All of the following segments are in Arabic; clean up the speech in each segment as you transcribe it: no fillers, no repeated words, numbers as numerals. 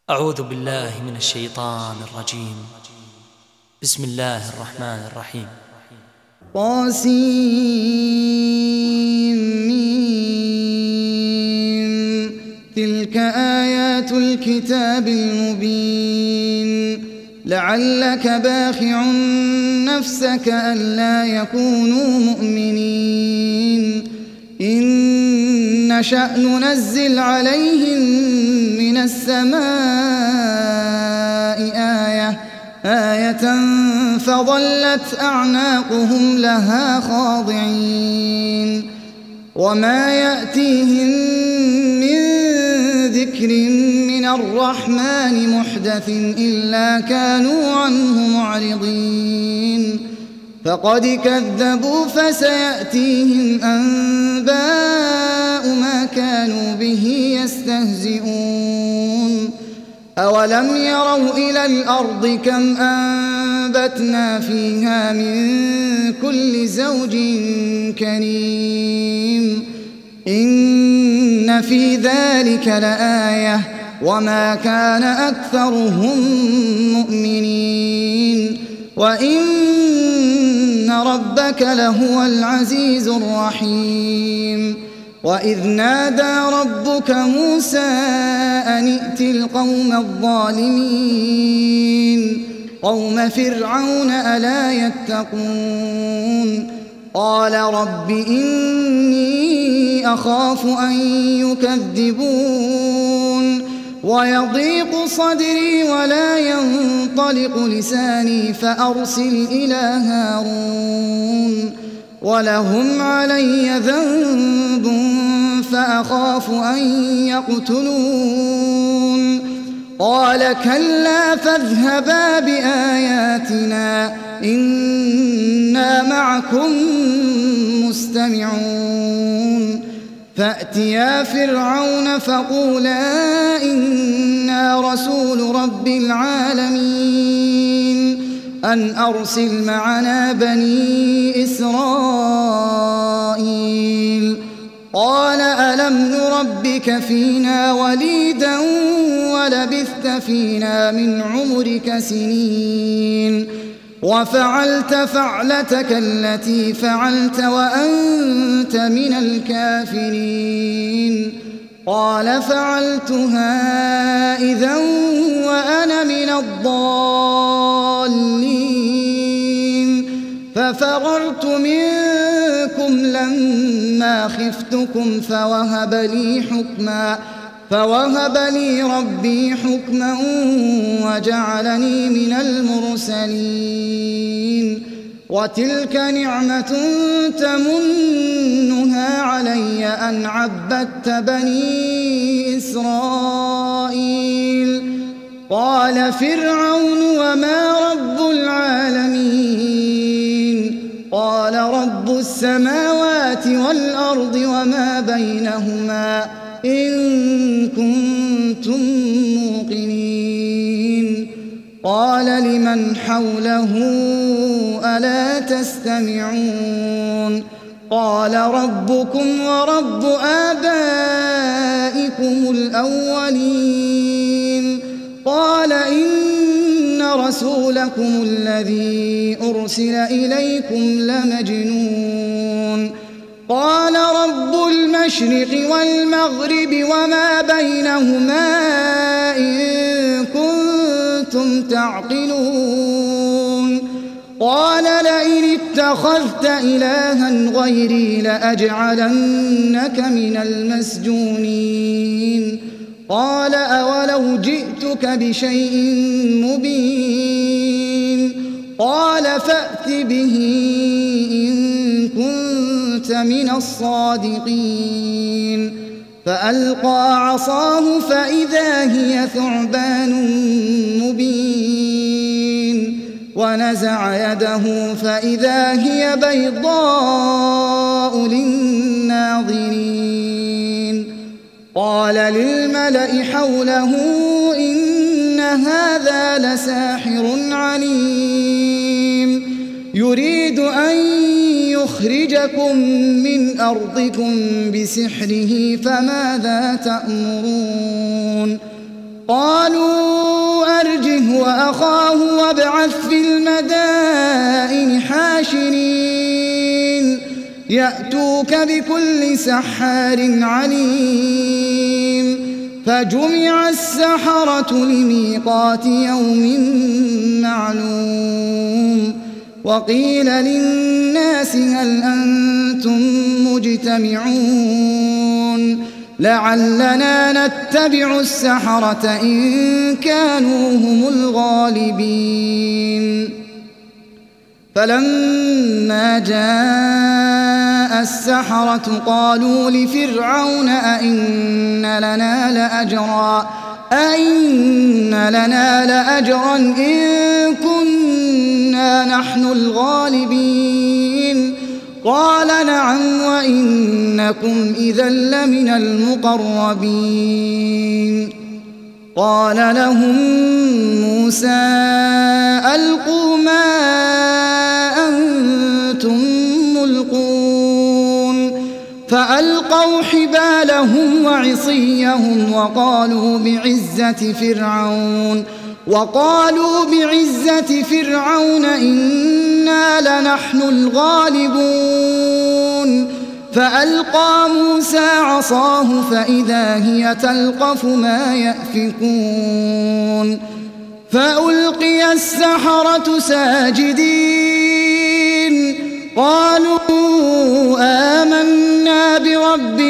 أعوذ بالله من الشيطان الرجيم. بسم الله الرحمن الرحيم. طاسيم تلك آيات الكتاب المبين لعلك باخع نفسك ألا يكونوا مؤمنين إن نشأ ننزل عليهم من السماء آية فظلت أعناقهم لها خاضعين وما يأتيهم من ذكر من الرحمن محدث إلا كانوا عنه معرضين فقد كذبوا فسيأتيهم أنباء ما كانوا به يستهزئون أولم يروا إلى الأرض كم أنبتنا فيها من كل زوج كريم إن في ذلك لآية وما كان أكثرهم مؤمنين وإن ربك لهو العزيز الرحيم وإذ نادى ربك موسى أن ائت القوم الظالمين قوم فرعون ألا يتقون قال رب إني أخاف أن يكذبون ويضيق صدري ولا ينطلق لساني فأرسل إلى هارون ولهم علي ذنب فأخاف أن يقتلون قال كلا فاذهبا بآياتنا إنا معكم مستمعون فأتيا فرعون فقولا إنا رسول رب العالمين أن أرسل معنا بني إسرائيل قال ألم نربك فينا وليدا ولبثت فينا من عمرك سنين وفعلت فعلتك التي فعلت وأنت من الكافرين قال فعلتها إذا وأنا من الضالين ففررت منكم لما خفتكم فوهب لي ربي حكما وجعلني من المرسلين وتلك نعمة تمنها علي أن عبدت بني إسرائيل قال فرعون وما رب العالمين قال رب السماوات والأرض وما بينهما إن كنتم موقنين قال لمن حوله ألا تستمعون قال ربكم ورب آبائكم الأولين قال إن رسولكم الذي أرسل إليكم لمجنون قال رب المشرق والمغرب وما بينهما إن كنتم تعقلون قال لئن اتخذت إلها غيري لأجعلنك من المسجونين قال أولو جئتك بشيء مبين قال فأت به إن كنت من الصادقين فألقى عصاه فإذا هي ثعبان مبين ونزع يده فإذا هي بيضاء للناظرين قال للملأ حوله إن هذا لساحر عليم يريد أن يخرجكم من أرضكم بسحره فماذا تأمرون قالوا أرجه وأخاه وابعث في المدائن حاشرين يأتوك بكل سحار عليم فجمع السحرة لميقات يوم معلوم وقيل للناس هل أنتم مجتمعون لعلنا نتبع السحرة إن كانوا هم الغالبين فلما جاء السحرة قالوا لفرعون أئن لنا لأجرا إن كنا نحن الغالبين قال نعم وإنكم إذا لمن المقربين قال لهم موسى ألقوا ما أنتم ملقون فألقوا حبالهم وعصيهم وقالوا بعزة فرعون إنا لنحن الغالبون فألقى موسى عصاه فإذا هي تلقف ما يأفكون فألقي السحرة ساجدين قالوا آمنا برب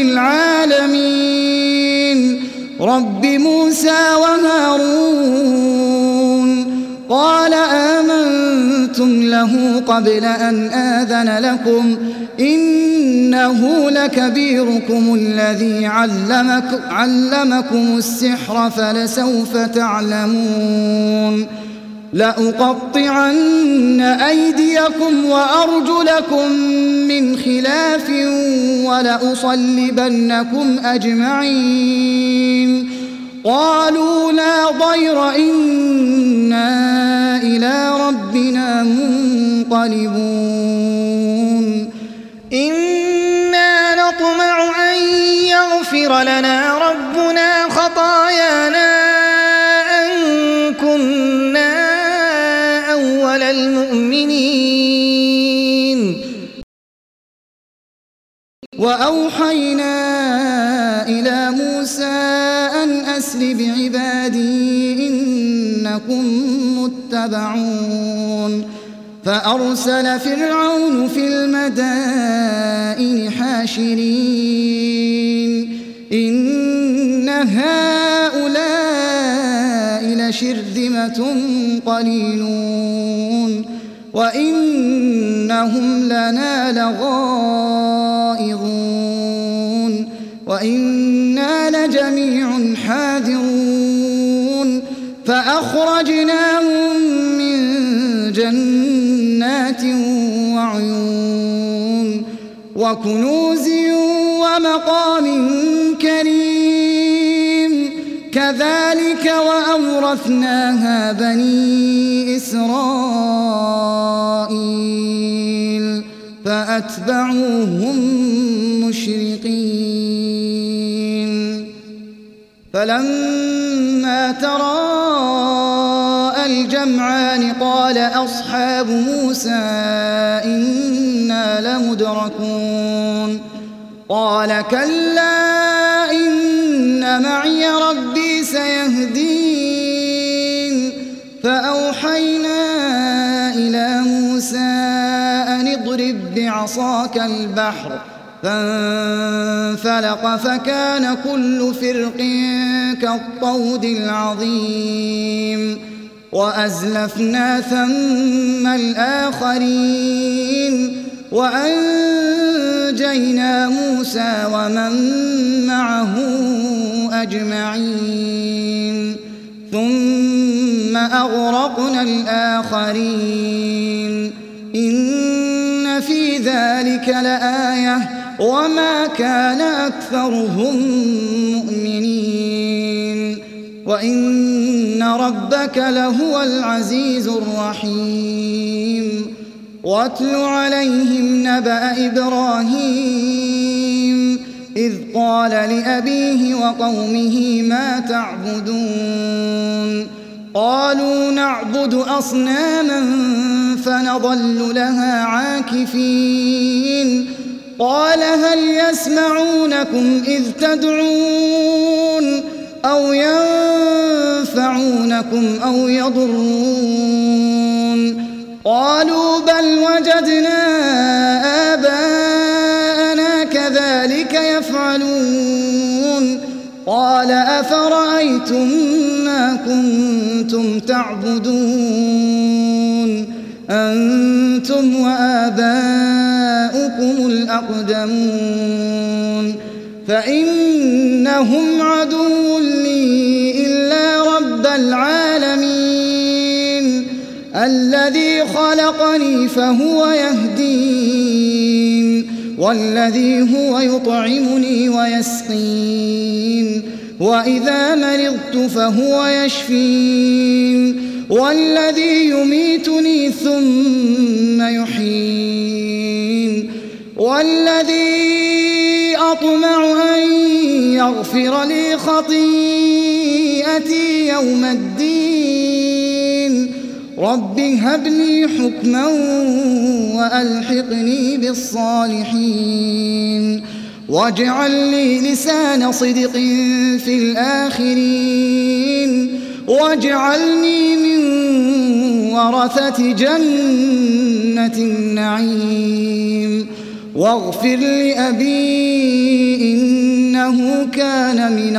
العالمين رب موسى وهارون قال آمنتم له قبل أن آذن لكم إنه لكبيركم الذي علمكم السحر فلسوف تعلمون لأقطعن أيديكم وأرجلكم من خلاف ولأصلبنكم أجمعين قالوا لا ضير إنا إلى ربنا منقلبون إنا نطمع أن يغفر لنا ربنا خطايانا أن كنا أول المؤمنين وأوحينا إلى موسى أن أسر بعبادي إنكم متبعون فأرسل فرعون في المدائن حاشرين إن هؤلاء لشرذمة قليلون وإنهم لنا لغائظون وإنا لجميع حاذرون فأخرجناهم من جنات وعيون وكنوز ومقام كريم كذلك وأورثناها بني إسرائيل فأتبعوهم مشرقين فلما تراءى الجمعان قال أصحاب موسى إنا لمدركون قال كلا إن معي ربي سيهدين فأوحينا إلى موسى أن اضرب بعصاك البحر فانفلق فكان كل فرق كالطود العظيم وأزلفنا ثم الآخرين وأنجينا موسى ومن معه أجمعين ثم أغرقنا الآخرين إن في ذلك لآية وما كان أكثرهم مؤمنين وإن ربك لهو العزيز الرحيم واتل عليهم نبأ إبراهيم إذ قال لأبيه وقومه ما تعبدون قالوا نعبد أصناما فنظل لها عاكفين قال هل يسمعونكم إذ تدعون أو ينفعونكم أو يضرون قالوا بل وجدنا آباءنا كذلك يفعلون قال أفرأيتم ما كنتم تعبدون أنتم وآباؤكم الأقدمون فإنهم عدو لي إلا رب العالمين الذي خلقني فهو يهدين والذي هو يطعمني ويسقين وإذا مرضت فهو يشفين والذي يميتني ثم يحيين والذي أطمع أن يغفر لي خطيئتي يوم الدين رب هب لي حكما وألحقني بالصالحين واجعل لي لسان صدق في الآخرين واجعلني من ورثة جنة النعيم واغفر لأبي إنه كان من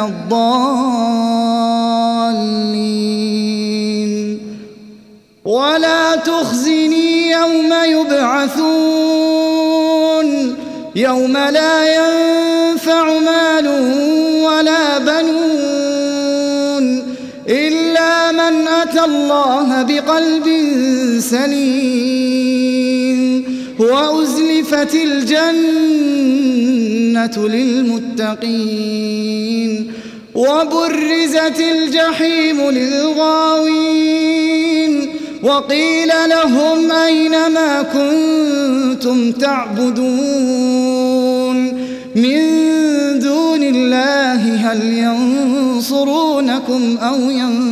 الضالين ولا تخزني يوم يبعثون يوم لا ينفع مال ولا بنون إلا من أتى الله بقلب سليم وأزلفت الجنة للمتقين وبرزت الجحيم للغاوين وقيل لهم أين ما كنتم تعبدون من دون الله هل ينصرونكم أو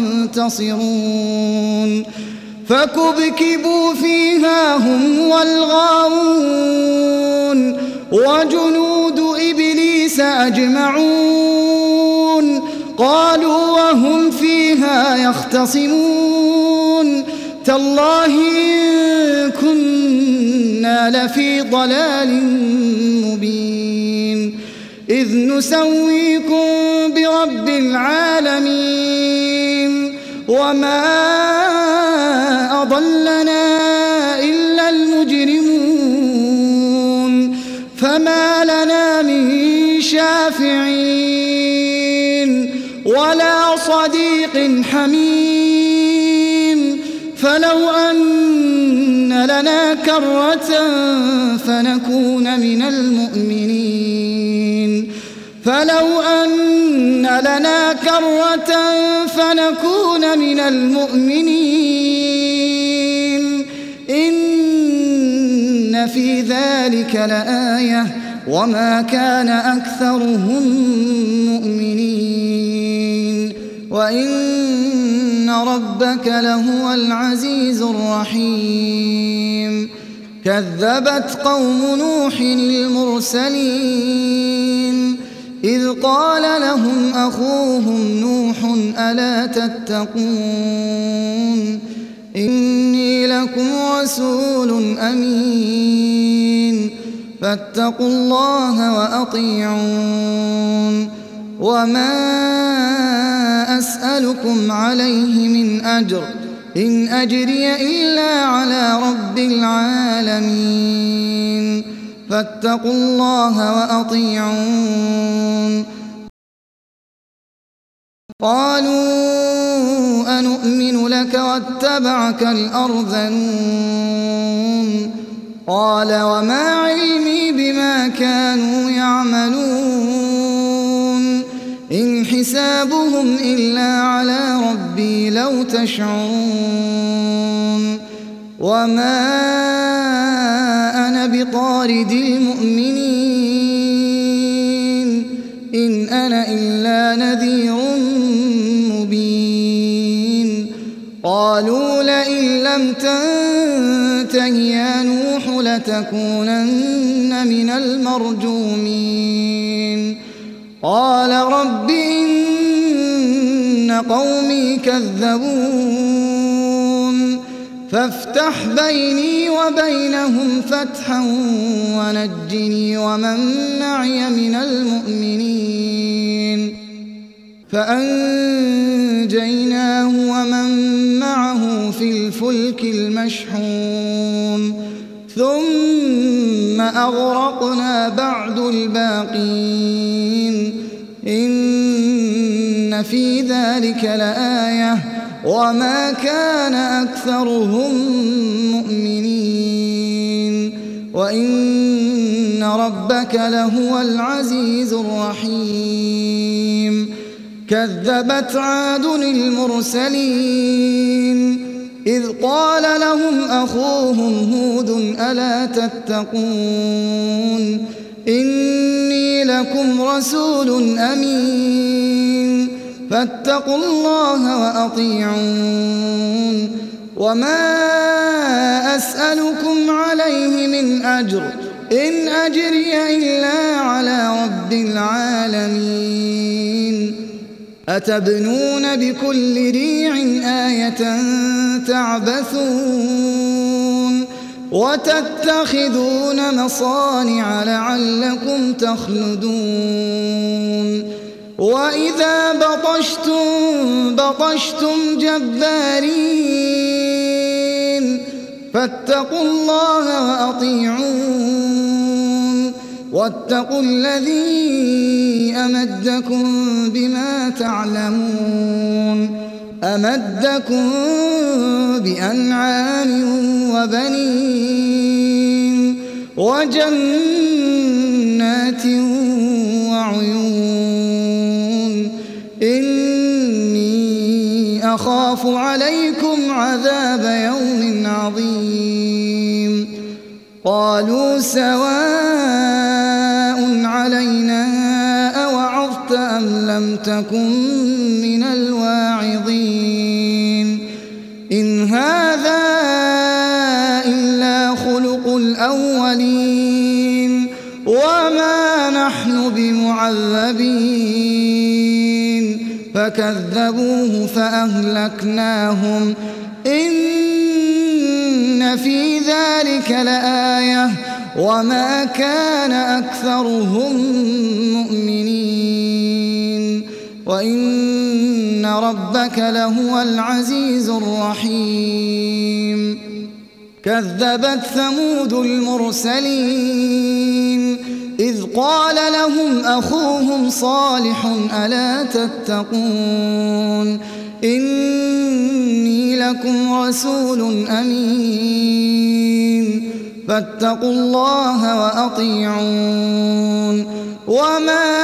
ينتصرون فكبكبوا فيها هم والغاوون وجنود إبليس أجمعون قالوا وهم فيها يختصمون تالله إن كنا لفي ضلال مبين إذ نسويكم برب العالمين وما أضلنا إلا المجرمون فما لنا من شافعين ولا صديق حميم فلو أن لنا كرة فنكون من المؤمنين فلو أن لنا كرة فنكون من المؤمنين إن في ذلك لآية وما كان أكثرهم مؤمنين وإن ربك لهو العزيز الرحيم كذبت قوم نوح المرسلين إذ قال لهم أخوهم نوح ألا تتقون إني لكم رسول أمين فاتقوا الله وأطيعون وما أسألكم عليه من أجر إن أجري إلا على رب العالمين فاتقوا الله وأطيعون قالوا أنؤمن لك واتبعك الأرذلون قال وما علمي بما كانوا يعملون إن حسابهم إلا على ربي لو تشعرون وما أنا بطارد المؤمنين قالوا لئن لم تنته يا نوح لتكونن من المرجومين قال رب إن قومي كذبون فافتح بيني وبينهم فتحا ونجني ومن معي من المؤمنين فأنجيناه ومن معه في الفلك المشحون ثم أغرقنا بعد الباقين إن في ذلك لآية وما كان أكثرهم مؤمنين وإن ربك لهو العزيز الرحيم كذبت عاد المرسلين إذ قال لهم أخوهم هود ألا تتقون إني لكم رسول أمين فاتقوا الله وأطيعون وما أسألكم عليه من أجر إن أجري إلا على رب العالمين أتبنون بكل ريع آية تعبثون وتتخذون مصانع لعلكم تخلدون وإذا بطشتم جبارين فاتقوا الله وأطيعون واتقوا الذي أمدكم بما تعلمون أمدكم بأنعام وبنين وجنات وعيون إني أخاف عليكم عذاب يوم عظيم قالوا سواء علينا أوعظت أم لم تكن من الواعظين إن هذا إلا خلق الأولين وما نحن بمعذبين فكذبوه فأهلكناهم إن في ذلك لآية وما كان أكثرهم مؤمنين وإن ربك لهو العزيز الرحيم كذبت ثمود المرسلين إذ قال لهم أخوهم صالح ألا تتقون إني لكم رسول أمين فاتقوا الله وأطيعون وما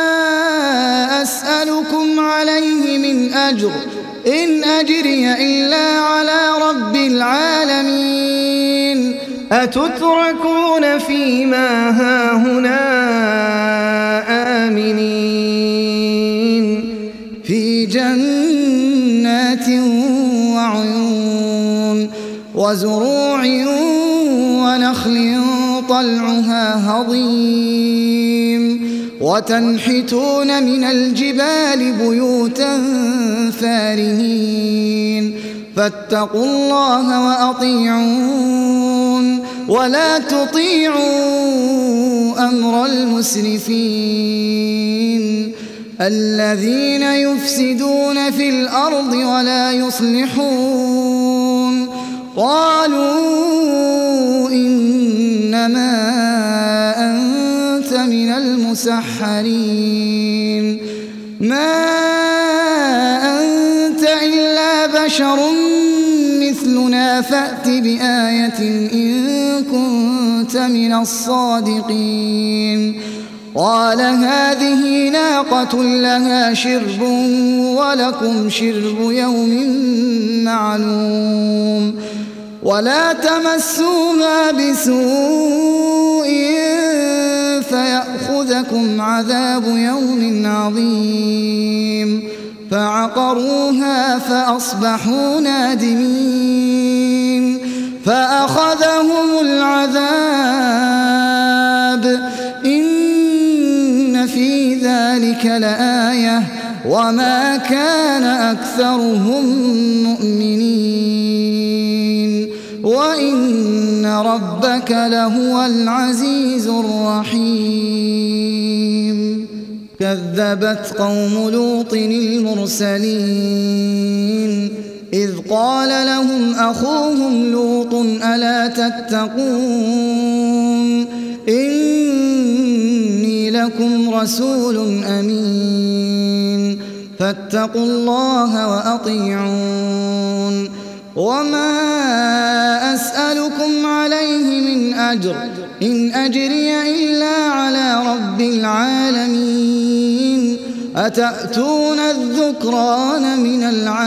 أسألكم عليه من أجر إن أجري إلا على رب العالمين أتتركون فيما هاهنا آمنين في جنات وعيون وزروع ونخل طلعها هضيم وتنحتون من الجبال بيوتا فارهين فاتقوا الله وأطيعون ولا تطيعوا أمر المسرفين الذين يفسدون في الأرض ولا يصلحون قالوا إنما أنت من المسحرين ما أنت إلا بشر مثلنا فأت بآية إن كنت من الصادقين قال هذه ناقة لها شرب ولكم شرب يوم معلوم ولا تمسوها بسوء فيأخذكم عذاب يوم عظيم فعقروها فأصبحوا نادمين فأخذهم العذاب إن في ذلك لآية وما كان أكثرهم مؤمنين وإن ربك لهو العزيز الرحيم كذبت قوم لوط المرسلين إذ قال لهم أخوهم لوط ألا تتقون إني لكم رسول أمين فاتقوا الله وأطيعون وما أسألكم عليه من أجر إن أجري إلا على رب العالمين أتأتون الذكران من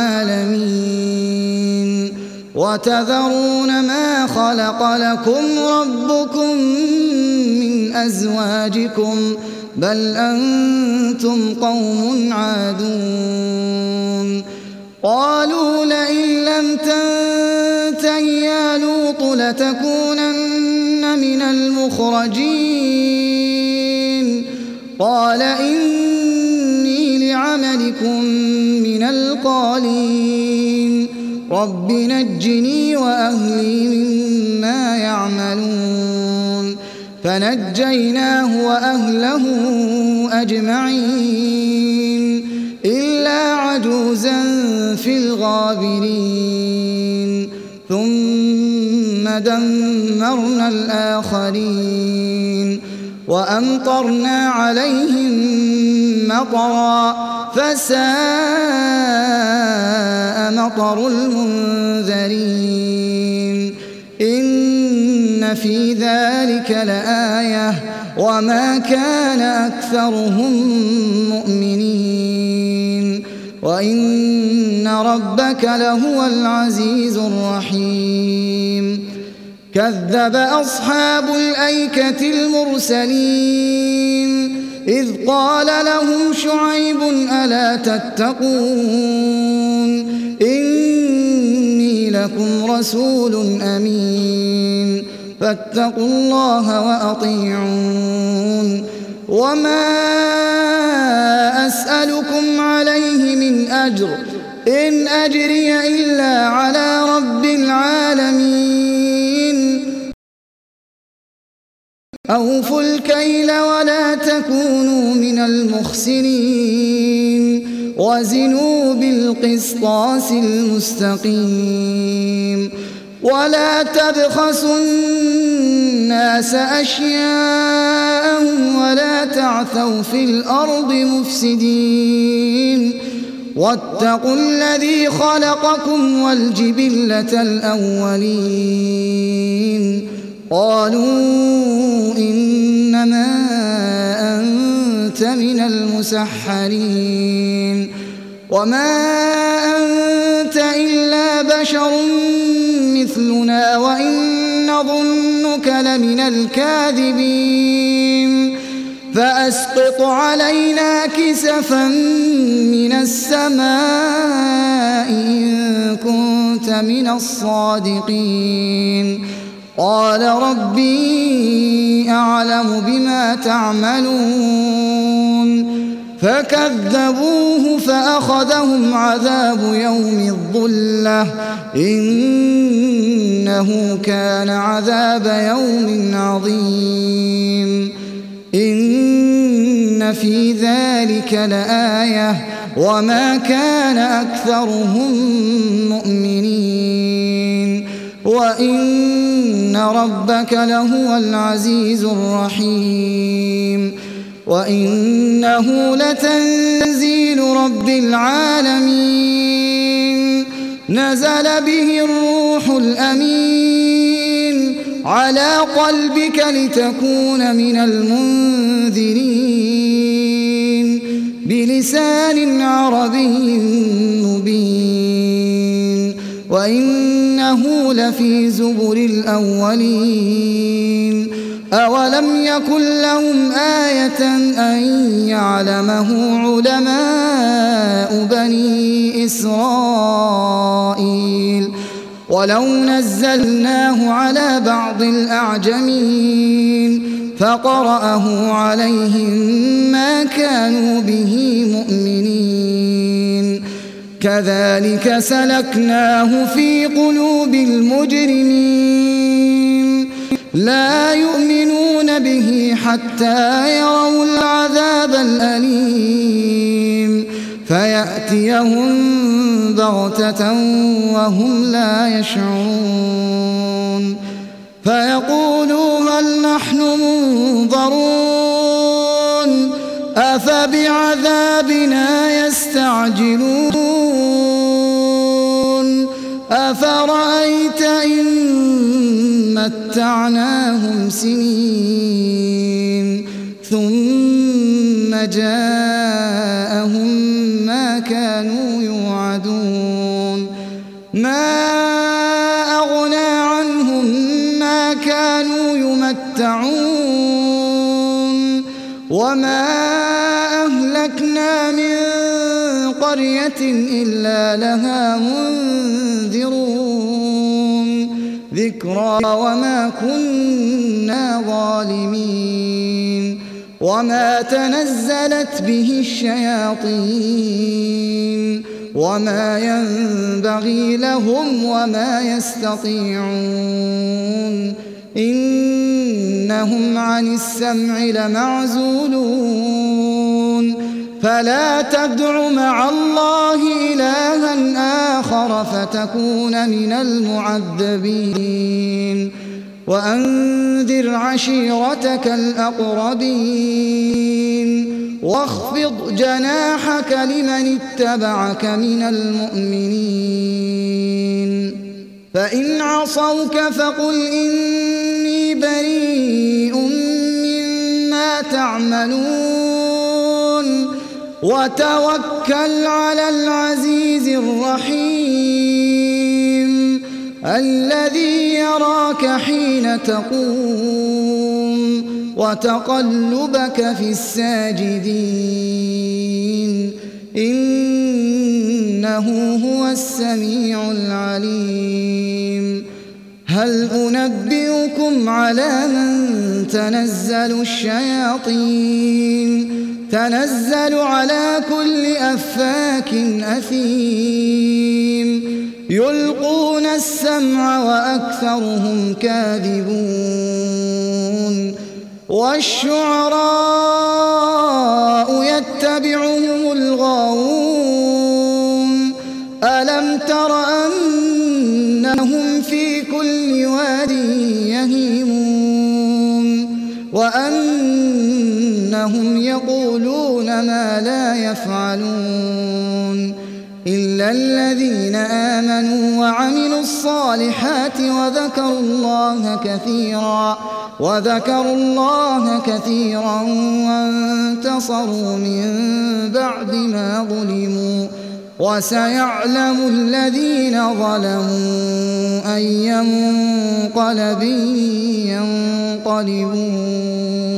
العالمين وتذرون ما خلق لكم ربكم من أزواجكم بل أنتم قوم عادون قالوا لئن لم تنته يا لوط لتكونن من المخرجين قال إني لعملكم من القالين رب نجني وأهلي مما يعملون فنجيناه وأهله أجمعين إلا عجوزا في الغابرين ثم دمرنا الآخرين وأمطرنا عليهم مطرا فساء مطر المنذرين إن في ذلك لآية وما كان أكثرهم مؤمنين وإن ربك لهو العزيز الرحيم كذب أصحاب الأيكة المرسلين إذ قال لهم شعيب ألا تتقون إني لكم رسول أمين فاتقوا الله وأطيعون وما أسألكم عليه من أجر إن أجري إلا على رب العالمين أوفوا الكيل ولا تكونوا من المخسرين وزنوا بالقسطاس المستقيم ولا تبخسوا الناس أشياءهم ولا تعثوا في الأرض مفسدين واتقوا الذي خلقكم والجبلة الأولين قالوا إنما أنت من المسحرين وما أنت إلا بشر مثلنا وإن نظنك لمن الكاذبين فأسقط علينا كسفا من السماء إن كنت من الصادقين قال ربي أعلم بما تعملون فكذبوه فأخذهم عذاب يوم الظلة إنه كان عذاب يوم عظيم إن في ذلك لآية وما كان أكثرهم مؤمنين وإن ربك لهو العزيز الرحيم وإنه لتنزيل رب العالمين نزل به الروح الأمين على قلبك لتكون من المنذرين بلسان عربي مبين وإنه لفي زبر الأولين أولم يكن لهم آية أن يعلمه علماء بني إسرائيل ولو نزلناه على بعض الأعجمين فقرأه عليهم ما كانوا به مؤمنين كذلك سلكناه في قلوب المجرمين لا يؤمنون به حتى يروا العذاب الأليم فيأتيهم بغتة وهم لا يشعرون فيقولوا هل نحن منظرون أفبعذابنا يستعجلون أفرأيت إن متعناهم سنين ثم جاءهم ما كانوا يوعدون ما أغنى عنهم ما كانوا يمتعون وما أهلكنا من قرية إلا لها منذرون ذكرى وما كنا ظالمين وما تنزلت به الشياطين وما ينبغي لهم وما يستطيعون إنهم عن السمع لمعزولون فلا تدع مع الله إلها آخر فتكون من المعذبين وأنذر عشيرتك الأقربين واخفض جناحك لمن اتبعك من المؤمنين فإن عصوك فقل إني بريء مما تعملون وتوكل على العزيز الرحيم الذي يراك حين تقوم وتقلبك في الساجدين إنه هو السميع العليم هل أنبئكم على من تنزل الشياطين تنزل على كل أفاك أثيم يلقون السمع وأكثرهم كاذبون والشعراء يتبعهم الغاوون ألم تر أنهم في كل واد يهيمون وأنهم يقولون ما لا يفعلون إلا الذين آمنوا وعملوا الصالحات وذكروا الله كثيرا وانتصروا من بعد ما ظلموا وسيعلم الذين ظلموا أي منقلب ينقلبون